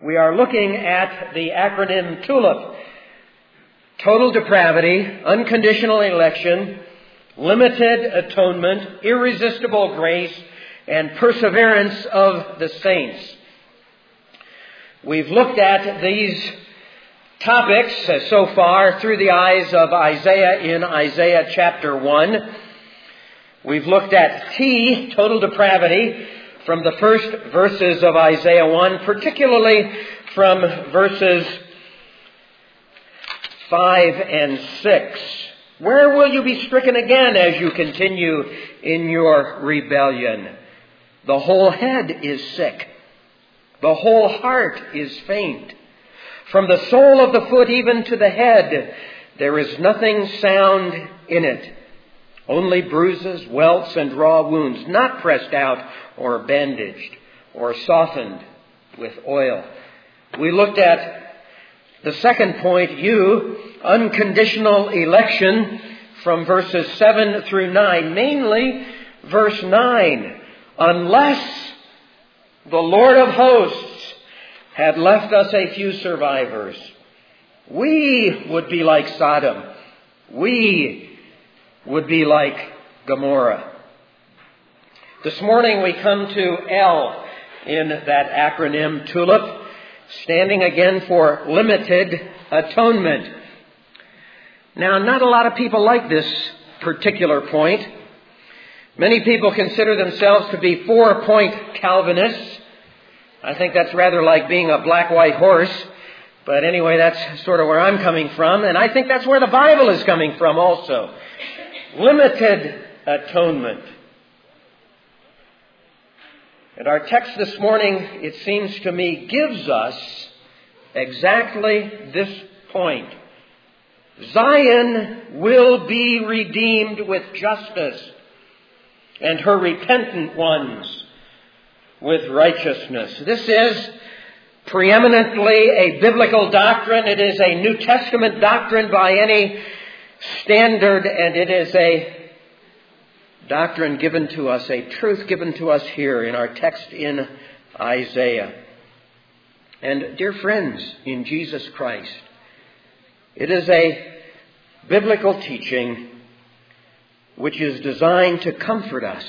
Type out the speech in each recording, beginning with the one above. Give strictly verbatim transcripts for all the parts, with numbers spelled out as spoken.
We are looking at the acronym TULIP. Total depravity, unconditional election, limited atonement, irresistible grace, and perseverance of the saints. We've looked at these topics so far through the eyes of Isaiah in Isaiah chapter one. We've looked at T, total depravity, from the first verses of Isaiah one, particularly from verses five and six. Where will you be stricken again as you continue in your rebellion? The whole head is sick. The whole heart is faint. From the sole of the foot even to the head, there is nothing sound in it. Only bruises, welts, and raw wounds, not pressed out or bandaged or softened with oil. We looked at the second point, U, unconditional election, from verses seven through nine. Mainly verse nine. Unless the Lord of hosts had left us a few survivors, we would be like Sodom. We would be like Gomorrah. This morning we come to L in that acronym TULIP, standing again for limited atonement. Now, not a lot of people like this particular point. Many people consider themselves to be four-point Calvinists. I think that's rather like being a black-white horse. But anyway, that's sort of where I'm coming from. And I think that's where the Bible is coming from also. Limited atonement. And our text this morning, it seems to me, gives us exactly this point. Zion will be redeemed with justice, and her repentant ones with righteousness. This is preeminently a biblical doctrine. It is a New Testament doctrine by any standard, and it is a doctrine given to us, a truth given to us here in our text in Isaiah. And dear friends in Jesus Christ, it is a biblical teaching which is designed to comfort us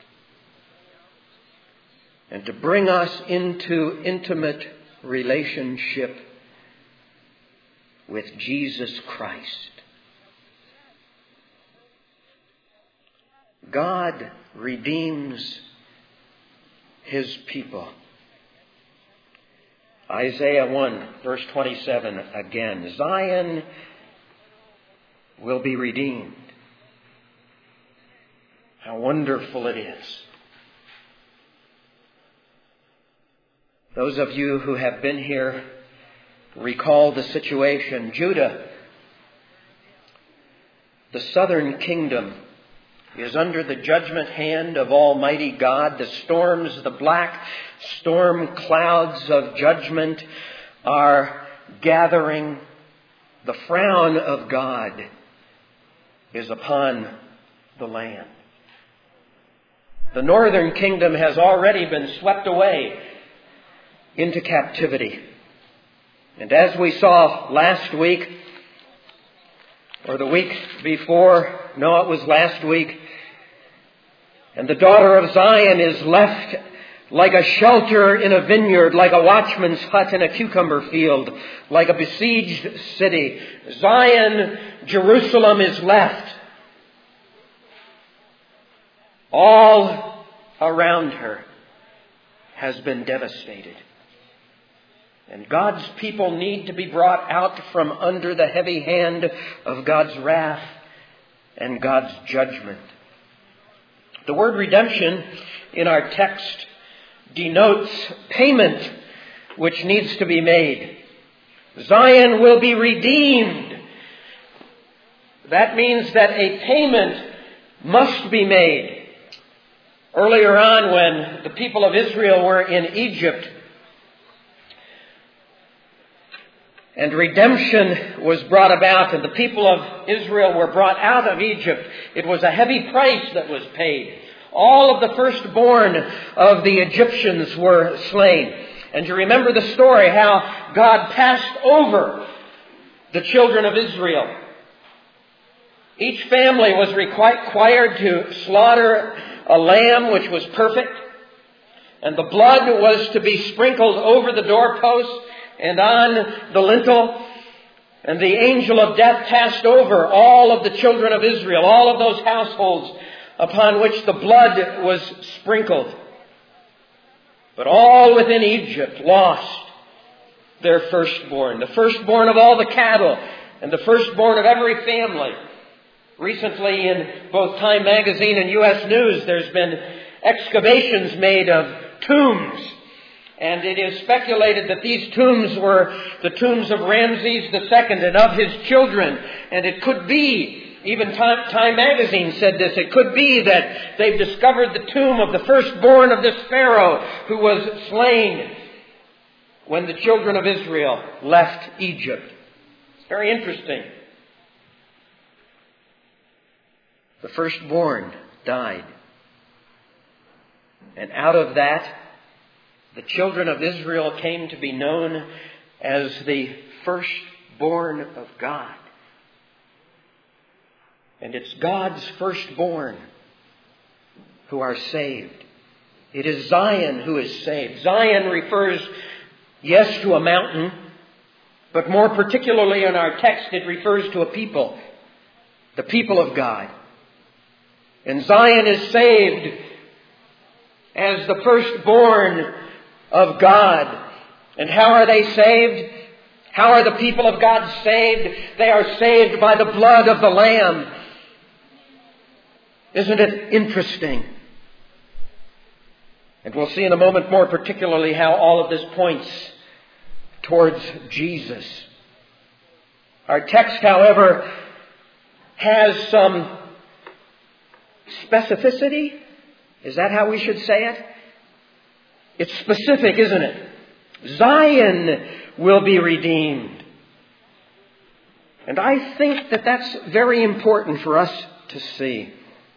and to bring us into intimate relationship with Jesus Christ. God redeems His people. Isaiah one, verse twenty-seven again. Zion will be redeemed. How wonderful it is. Those of you who have been here recall the situation. Judah, the southern kingdom, is under the judgment hand of Almighty God. The storms, the black storm clouds of judgment are gathering. The frown of God is upon the land. The northern kingdom has already been swept away into captivity. And as we saw last week, or the week before, no, it was last week, and the daughter of Zion is left like a shelter in a vineyard, like a watchman's hut in a cucumber field, like a besieged city. Zion, Jerusalem, is left. All around her has been devastated. And God's people need to be brought out from under the heavy hand of God's wrath and God's judgment. The word redemption in our text denotes payment which needs to be made. Zion will be redeemed. That means that a payment must be made. Earlier on, when the people of Israel were in Egypt, and redemption was brought about, and the people of Israel were brought out of Egypt, it was a heavy price that was paid. All of the firstborn of the Egyptians were slain. And you remember the story how God passed over the children of Israel. Each family was required to slaughter a lamb which was perfect, and the blood was to be sprinkled over the doorposts and on the lintel. And the angel of death passed over all of the children of Israel, all of those households upon which the blood was sprinkled. But all within Egypt lost their firstborn, the firstborn of all the cattle and the firstborn of every family. Recently in both Time Magazine and U S News, there's been excavations made of tombs. And it is speculated that these tombs were the tombs of Ramses the Second and of his children. And it could be, even Time, Time Magazine said this, it could be that they've discovered the tomb of the firstborn of this Pharaoh who was slain when the children of Israel left Egypt. It's very interesting. The firstborn died. And out of that, the children of Israel came to be known as the firstborn of God. And it's God's firstborn who are saved. It is Zion who is saved. Zion refers, yes, to a mountain, but more particularly in our text, it refers to a people, the people of God. And Zion is saved as the firstborn of God. And how are they saved? How are the people of God saved? They are saved by the blood of the Lamb. Isn't it interesting? And we'll see in a moment more particularly how all of this points towards Jesus. Our text, however, has some specificity. Is that how we should say it? It's specific, isn't it? Zion will be redeemed. And I think that that's very important for us to see.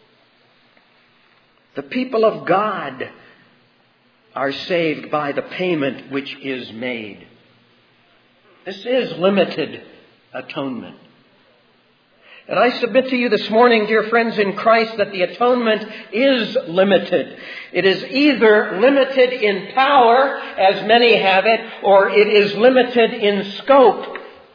The people of God are saved by the payment which is made. This is limited atonement. And I submit to you this morning, dear friends in Christ, that the atonement is limited. It is either limited in power, as many have it, or it is limited in scope.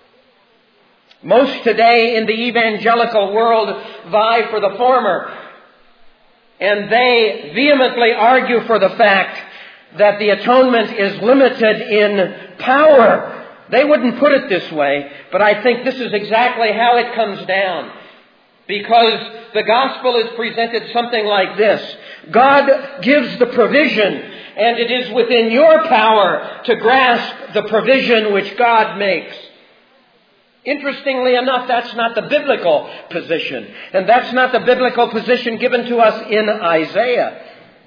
Most today in the evangelical world vie for the former. And they vehemently argue for the fact that the atonement is limited in power. They wouldn't put it this way, but I think this is exactly how it comes down. Because the gospel is presented something like this. God gives the provision, and it is within your power to grasp the provision which God makes. Interestingly enough, that's not the biblical position. And that's not the biblical position given to us in Isaiah.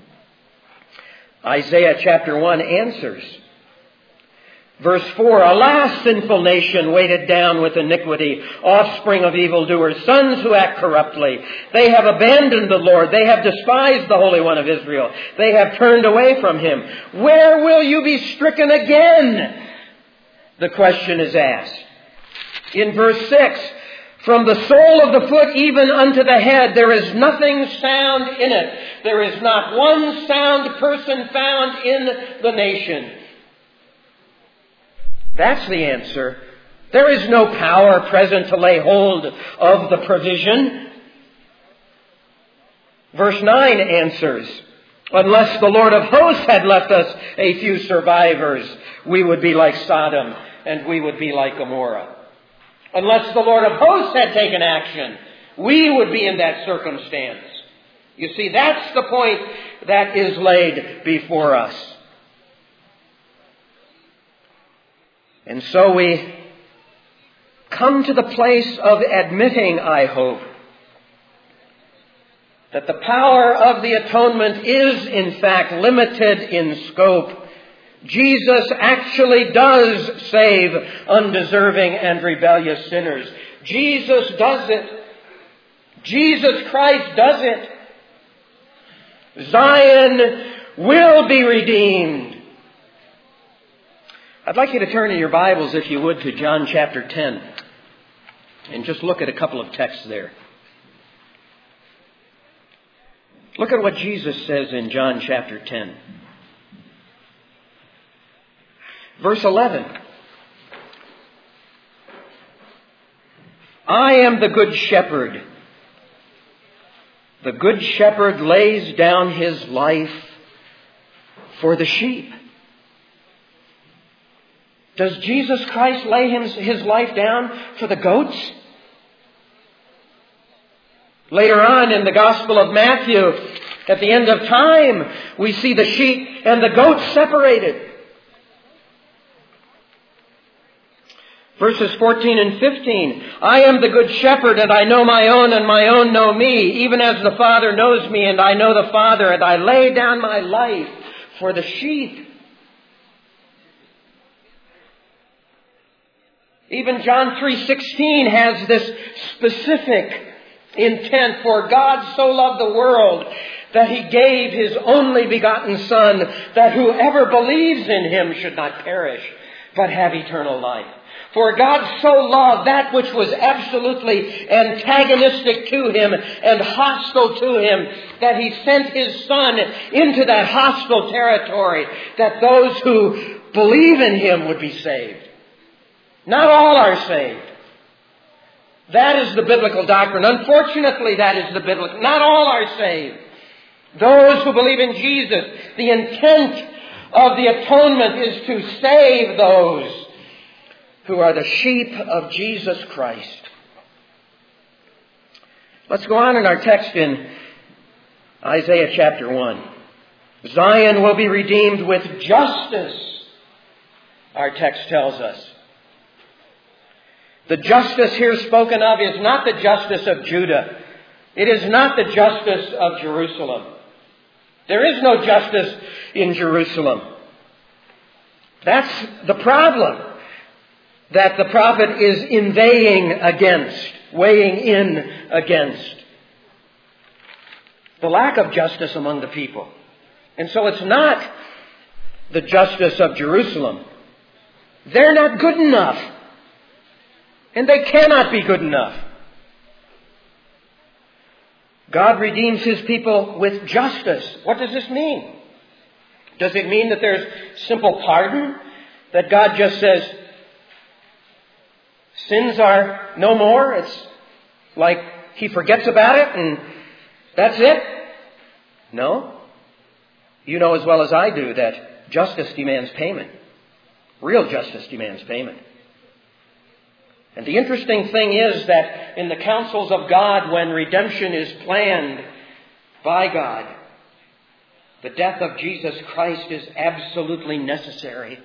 Isaiah chapter one answers. Verse four, Alas, sinful nation, weighted down with iniquity, offspring of evildoers, sons who act corruptly. They have abandoned the Lord. They have despised the Holy One of Israel. They have turned away from Him. Where will you be stricken again? The question is asked. In verse six, From the sole of the foot even unto the head, there is nothing sound in it. There is not one sound person found in the nation. That's the answer. There is no power present to lay hold of the provision. Verse nine answers, Unless the Lord of hosts had left us a few survivors, we would be like Sodom and we would be like Gomorrah. Unless the Lord of hosts had taken action, we would be in that circumstance. You see, that's the point that is laid before us. And so we come to the place of admitting, I hope, that the power of the atonement is, in fact, limited in scope. Jesus actually does save undeserving and rebellious sinners. Jesus does it. Jesus Christ does it. Zion will be redeemed. I'd like you to turn in your Bibles, if you would, to John chapter ten. And just look at a couple of texts there. Look at what Jesus says in John chapter ten. Verse eleven. I am the good shepherd. The good shepherd lays down his life for the sheep. Does Jesus Christ lay his life down for the goats? Later on in the Gospel of Matthew, at the end of time, we see the sheep and the goats separated. Verses fourteen and fifteen. I am the good shepherd, and I know my own, and my own know me, even as the Father knows me, and I know the Father, and I lay down my life for the sheep. Even John three sixteen has this specific intent. For God so loved the world that He gave His only begotten Son, that whoever believes in Him should not perish, but have eternal life. For God so loved that which was absolutely antagonistic to Him and hostile to Him, that He sent His Son into that hostile territory, that those who believe in Him would be saved. Not all are saved. That is the biblical doctrine. Unfortunately, that is the biblical. Not all are saved. Those who believe in Jesus, the intent of the atonement is to save those who are the sheep of Jesus Christ. Let's go on in our text in Isaiah chapter one. Zion will be redeemed with justice, our text tells us. The justice here spoken of is not the justice of Judah. It is not the justice of Jerusalem. There is no justice in Jerusalem. That's the problem that the prophet is inveighing against, weighing in against. The lack of justice among the people. And so it's not the justice of Jerusalem. They're not good enough. And they cannot be good enough. God redeems His people with justice. What does this mean? Does it mean that there's simple pardon? That God just says, sins are no more? It's like He forgets about it and that's it? No. You know as well as I do that justice demands payment. Real justice demands payment. And the interesting thing is that in the counsels of God, when redemption is planned by God, the death of Jesus Christ is absolutely necessary.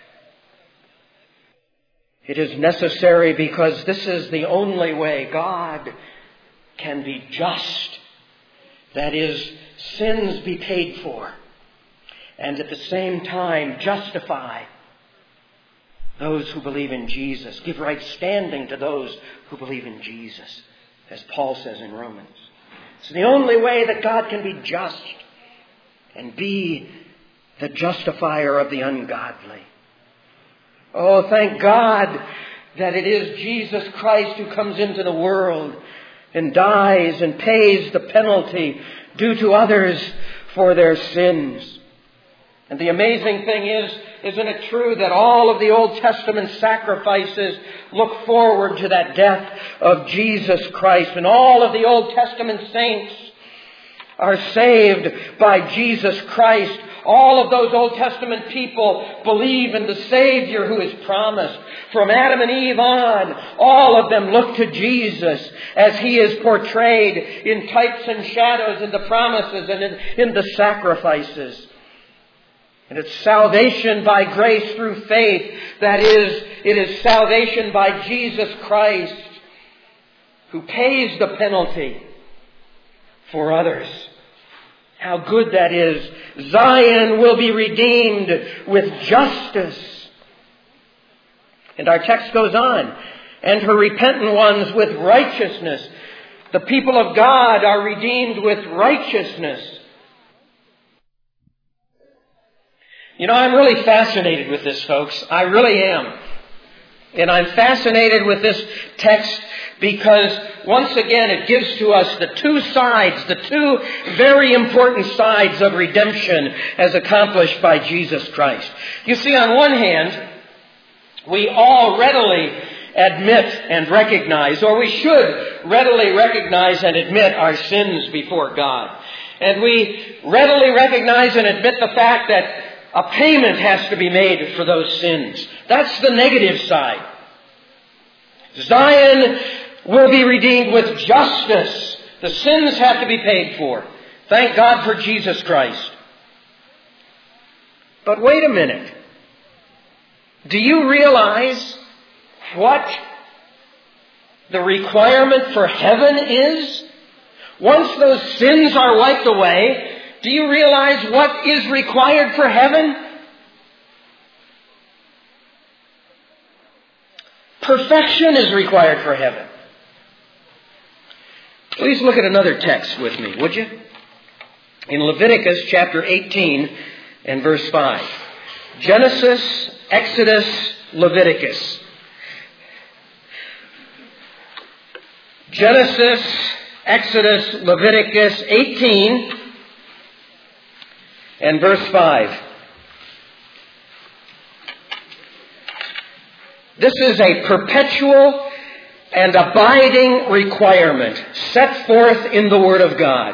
It is necessary because this is the only way God can be just. That is, sins be paid for, and at the same time justify those who believe in Jesus. Give right standing to those who believe in Jesus, as Paul says in Romans. It's the only way that God can be just and be the justifier of the ungodly. Oh, thank God that it is Jesus Christ who comes into the world and dies and pays the penalty due to others for their sins. And the amazing thing is, isn't it true that all of the Old Testament sacrifices look forward to that death of Jesus Christ? And all of the Old Testament saints are saved by Jesus Christ. All of those Old Testament people believe in the Savior who is promised. From Adam and Eve on, all of them look to Jesus as He is portrayed in types and shadows in the promises and in, in the sacrifices. And it's salvation by grace through faith. That is, it is salvation by Jesus Christ, who pays the penalty for others. How good that is. Zion will be redeemed with justice. And our text goes on. And her repentant ones with righteousness. The people of God are redeemed with righteousness. You know, I'm really fascinated with this, folks. I really am. And I'm fascinated with this text because, once again, it gives to us the two sides, the two very important sides of redemption as accomplished by Jesus Christ. You see, on one hand, we all readily admit and recognize, or we should readily recognize and admit our sins before God. And we readily recognize and admit the fact that a payment has to be made for those sins. That's the negative side. Zion will be redeemed with justice. The sins have to be paid for. Thank God for Jesus Christ. But wait a minute. Do you realize what the requirement for heaven is? Once those sins are wiped away, do you realize what is required for heaven? Perfection is required for heaven. Please look at another text with me, would you? In Leviticus chapter eighteen and verse five. Genesis, Exodus, Leviticus. Genesis, Exodus, Leviticus eighteen and verse five. This is a perpetual and abiding requirement set forth in the Word of God.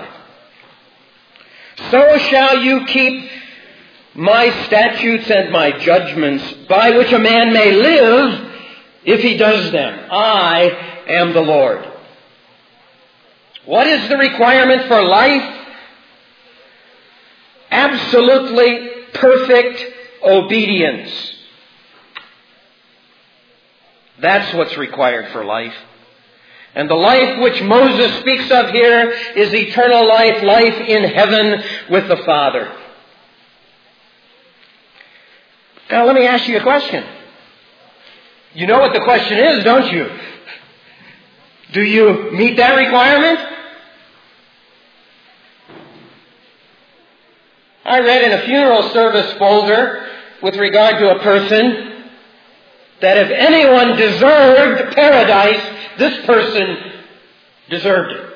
So shall you keep my statutes and my judgments, by which a man may live if he does them. I am the Lord. What is the requirement for life? Absolutely perfect obedience. That's what's required for life. And the life which Moses speaks of here is eternal life, life in heaven with the Father. Now let me ask you a question. You know what the question is, don't you? Do you meet that requirement? I read in a funeral service folder with regard to a person that if anyone deserved paradise, this person deserved it.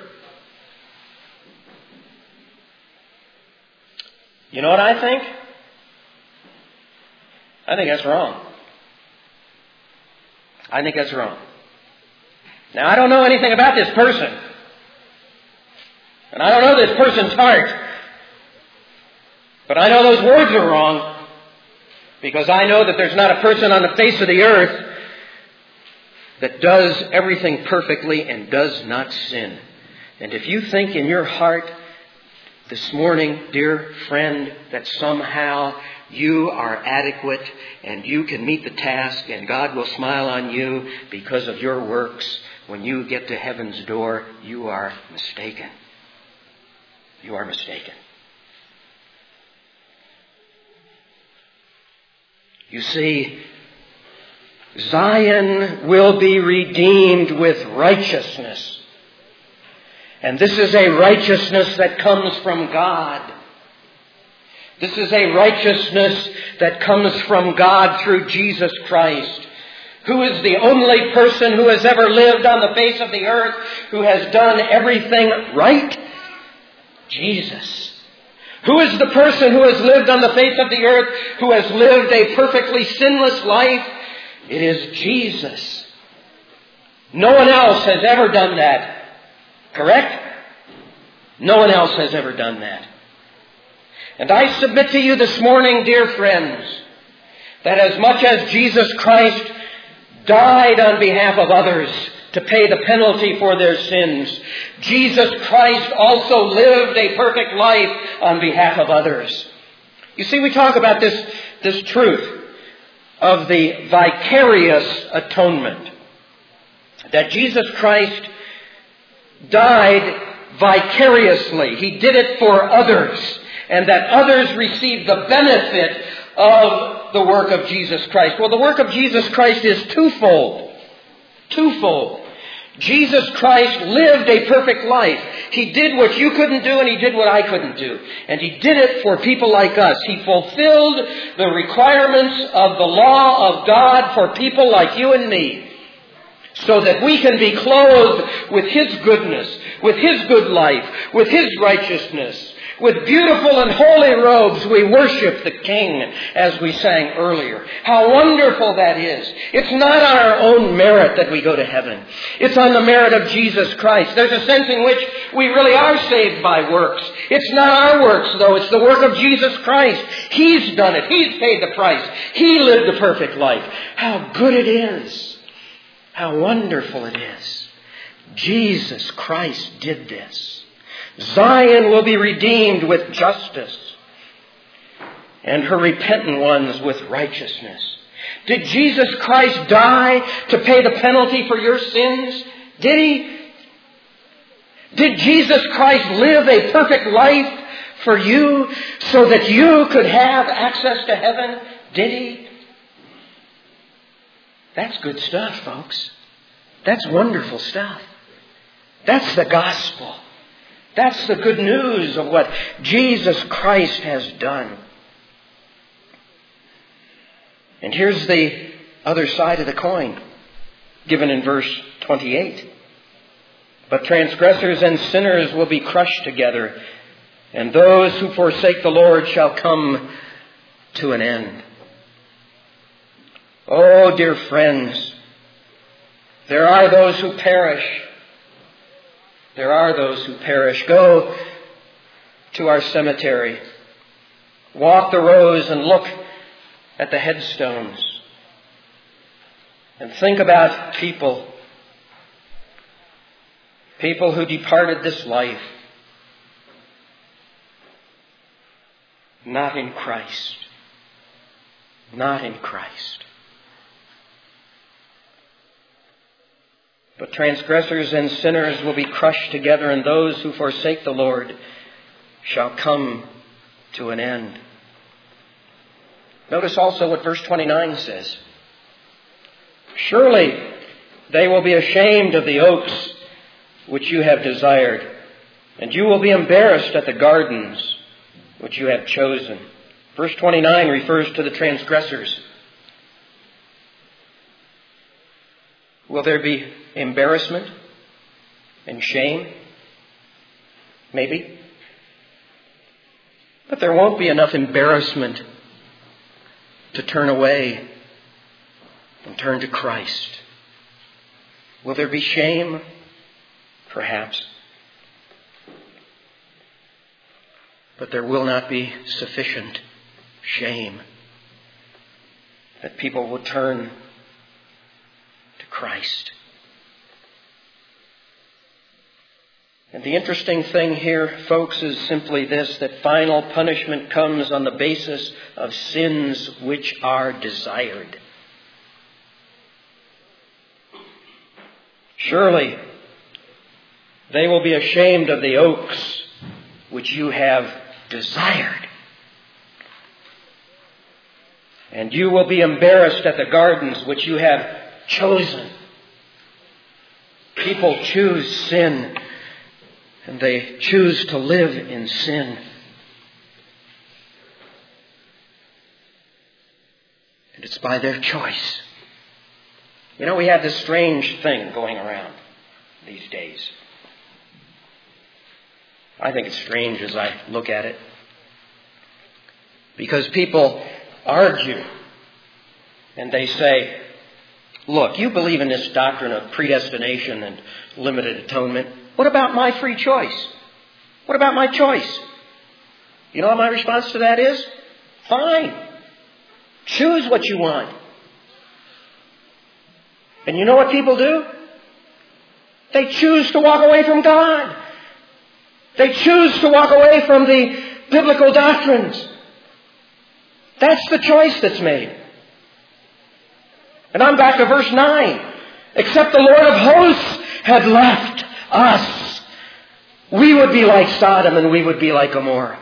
You know what I think? I think that's wrong. I think that's wrong. Now, I don't know anything about this person. And I don't know this person's heart. But I know those words are wrong. Because I know that there's not a person on the face of the earth that does everything perfectly and does not sin. And if you think in your heart this morning, dear friend, that somehow you are adequate and you can meet the task and God will smile on you because of your works, when you get to heaven's door, you are mistaken. You are mistaken. You see, Zion will be redeemed with righteousness. And this is a righteousness that comes from God. This is a righteousness that comes from God through Jesus Christ, who is the only person who has ever lived on the face of the earth who has done everything right. Jesus. Who is the person who has lived on the face of the earth who has lived a perfectly sinless life? It is Jesus. No one else has ever done that. Correct? No one else has ever done that. And I submit to you this morning, dear friends, that as much as Jesus Christ died on behalf of others to pay the penalty for their sins, Jesus Christ also lived a perfect life on behalf of others. You see, we talk about this, this truth of the vicarious atonement. That Jesus Christ died vicariously. He did it for others. And that others received the benefit of the work of Jesus Christ. Well, the work of Jesus Christ is twofold. Twofold. Jesus Christ lived a perfect life. He did what you couldn't do and He did what I couldn't do. And He did it for people like us. He fulfilled the requirements of the law of God for people like you and me, so that we can be clothed with His goodness, with His good life, with His righteousness. With beautiful and holy robes, we worship the King, as we sang earlier. How wonderful that is. It's not on our own merit that we go to heaven. It's on the merit of Jesus Christ. There's a sense in which we really are saved by works. It's not our works, though. It's the work of Jesus Christ. He's done it. He's paid the price. He lived the perfect life. How good it is. How wonderful it is. Jesus Christ did this. Zion will be redeemed with justice, and her repentant ones with righteousness. Did Jesus Christ die to pay the penalty for your sins? Did He? Did Jesus Christ live a perfect life for you so that you could have access to heaven? Did He? That's good stuff, folks. That's wonderful stuff. That's the gospel. That's the good news of what Jesus Christ has done. And here's the other side of the coin, given in verse twenty-eight. But transgressors and sinners will be crushed together, and those who forsake the Lord shall come to an end. Oh, dear friends, there are those who perish. There are those who perish. Go to our cemetery. Walk the rows and look at the headstones. And think about people. People who departed this life not in Christ. Not in Christ. But transgressors and sinners will be crushed together, and those who forsake the Lord shall come to an end. Notice also what verse twenty-nine says. Surely they will be ashamed of the oaks which you have desired, and you will be embarrassed at the gardens which you have chosen. Verse twenty-nine refers to the transgressors. Will there be embarrassment and shame? Maybe. But there won't be enough embarrassment to turn away and turn to Christ. Will there be shame? Perhaps. But there will not be sufficient shame that people will turn Christ. And the interesting thing here, folks, is simply this, that final punishment comes on the basis of sins which are desired. Surely they will be ashamed of the oaks which you have desired. And you will be embarrassed at the gardens which you have chosen. People choose sin, and they choose to live in sin. And it's by their choice. You know, we have this strange thing going around these days. I think it's strange as I look at it. Because people argue, and they say, look, you believe in this doctrine of predestination and limited atonement. What about my free choice? What about my choice? You know what my response to that is? Fine. Choose what you want. And you know what people do? They choose to walk away from God. They choose to walk away from the biblical doctrines. That's the choice that's made. And I'm back to verse nine. Except the Lord of hosts had left us, we would be like Sodom and we would be like Gomorrah.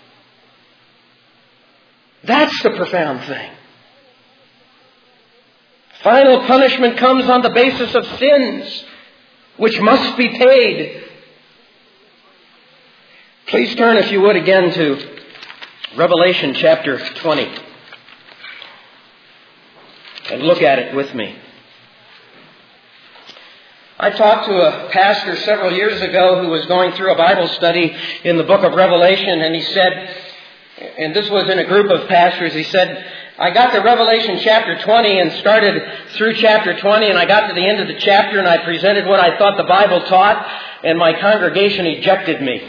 That's the profound thing. Final punishment comes on the basis of sins. which must be paid. Please turn, if you would, again to Revelation chapter twenty and look at it with me. I talked to a pastor several years ago who was going through a Bible study in the book of Revelation, and he said, and this was in a group of pastors, he said, I got to Revelation chapter twenty and started through chapter twenty, and I got to the end of the chapter and I presented what I thought the Bible taught, and my congregation ejected me.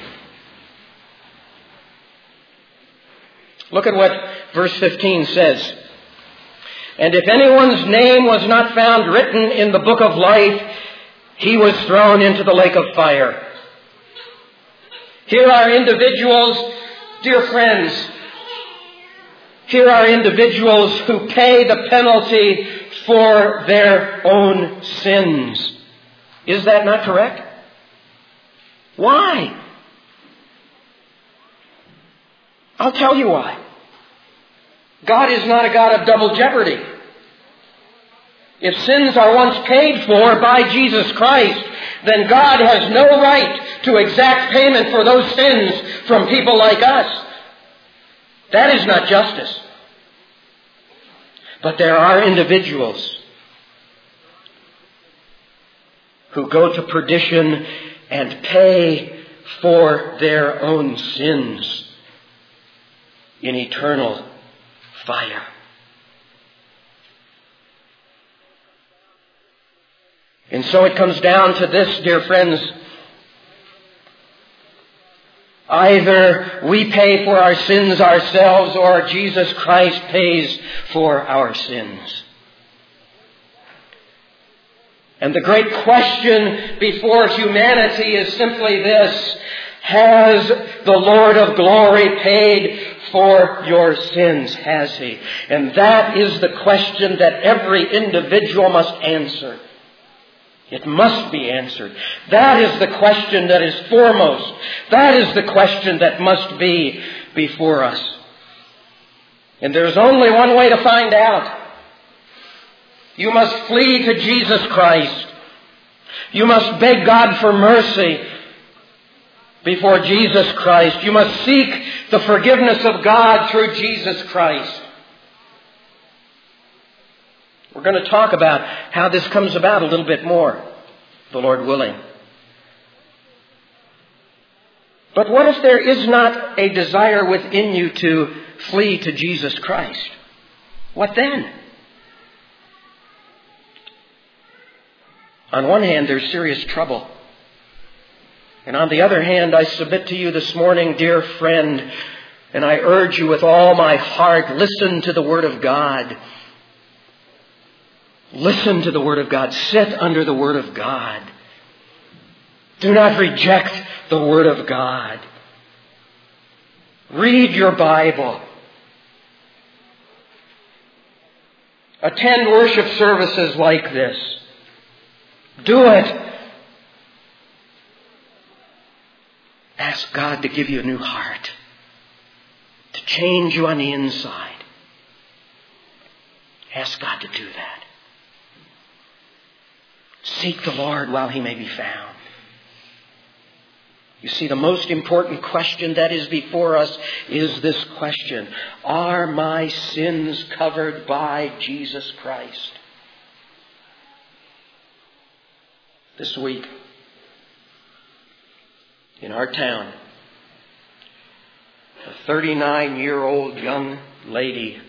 Look at what verse fifteen says. And if anyone's name was not found written in the book of life, he was thrown into the lake of fire. Here are individuals, dear friends, here are individuals who pay the penalty for their own sins. Is that not correct? Why? I'll tell you why. God is not a God of double jeopardy. If sins are once paid for by Jesus Christ, then God has no right to exact payment for those sins from people like us. That is not justice. But there are individuals who go to perdition and pay for their own sins in eternal fire. And so it comes down to this, dear friends. Either we pay for our sins ourselves, or Jesus Christ pays for our sins. And the great question before humanity is simply this: has the Lord of glory paid for your sins? Has He? And that is the question that every individual must answer. It must be answered. That is the question that is foremost. That is the question that must be before us. And there's only one way to find out. You must flee to Jesus Christ. You must beg God for mercy before Jesus Christ. You must seek the forgiveness of God through Jesus Christ. We're going to talk about how this comes about a little bit more, the Lord willing. But what if there is not a desire within you to flee to Jesus Christ? What then? On one hand, there's serious trouble. And on the other hand, I submit to you this morning, dear friend, and I urge you with all my heart, listen to the Word of God. Listen to the Word of God. Sit under the Word of God. Do not reject the Word of God. Read your Bible. Attend worship services like this. Do it. Ask God to give you a new heart, to change you on the inside. Ask God to do that. Seek the Lord while He may be found. You see, the most important question that is before us is this question: are my sins covered by Jesus Christ? This week, in our town, a thirty-nine-year-old young lady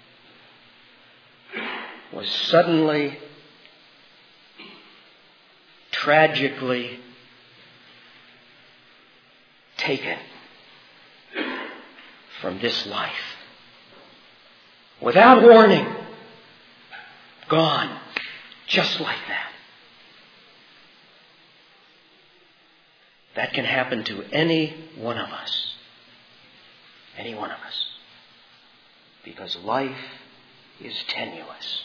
was suddenly, tragically taken from this life. Without warning. Gone. Just like that. That can happen to any one of us. Any one of us. Because life is tenuous.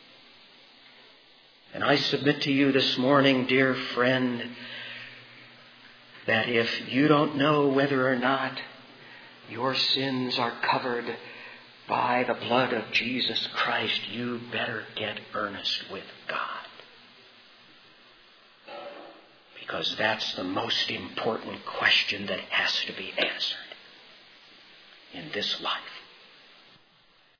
And I submit to you this morning, dear friend, that if you don't know whether or not your sins are covered by the blood of Jesus Christ, you better get earnest with God. Because that's the most important question that has to be answered in this life.